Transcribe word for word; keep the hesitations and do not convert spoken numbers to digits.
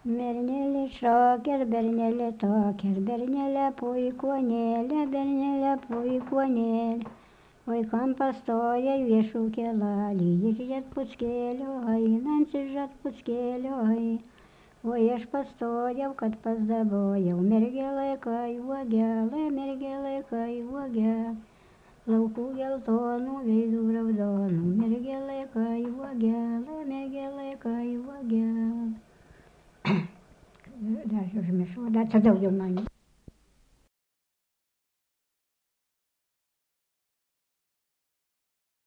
Berneli šoker, berneli toker, bernelė puikuonėlė, bernelė puikuonėlė. Oi kam pastoja viešų kelalį, žiūrėt pučkėlio, einantis žiūrėt pučkėlio. Oi aš pastojau, kad pasdabojau, mergelė kai uogelė, mergelė kai uogelė. Laukų geltonų, veidų raudonų, mergelė kai uogelė, mergelė kai uogelė. Dar užmiršau, dar čia daugiau man.